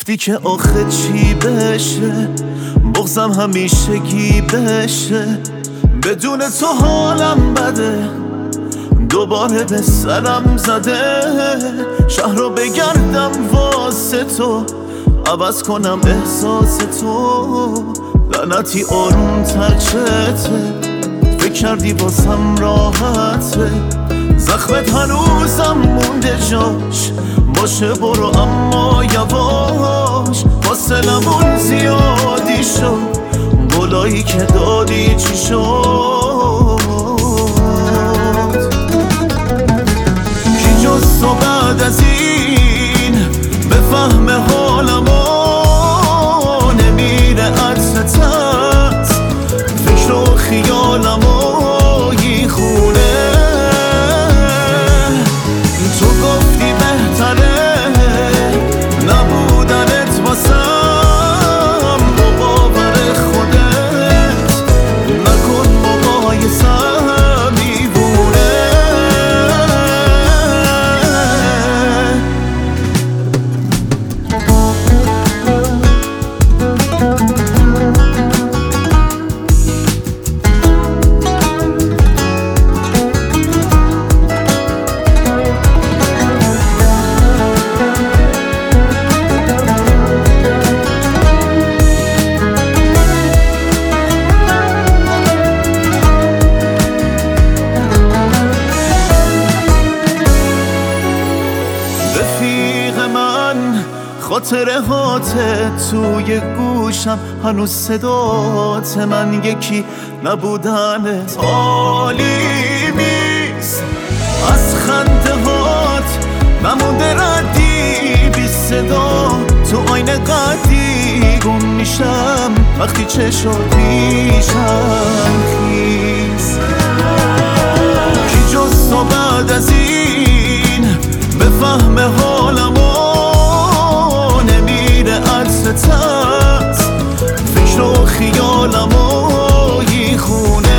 گفتی که آخه چی بشه، بغضم همیشگی بشه، بدون تو حالم بده، دوباره به سرم زده. شهر رو بگردم واسه تو، عوض کنم احساس تو، لعنتی آروم تر چته، فکر کردی واسم راحته، زخمت هنوزم مونده جاش، باشه برو اما یواش، فاصلمون زیادی شد، گلایی که دادی چی شد؟ کی جز تو بعد از این بفهم حالمو، نمیره عطرتت فکر و خیالمو یه خونه. تو گفتی بهتره نبودنت واسم، با باور خودت نکن مقایسم دیوونه. رفیق من خاطره هاته توی گوشم، هنوز صدات من یکی نبودنت عالی نیست، از خنده هات نمونده ردی بی صدا، تو آینه قدی گم میشم وقتی چشات پیشم خیز. کی جز تو بعد از این بفهم حالمو، نمیره عطرتت فکر و خیالمو یه خونه.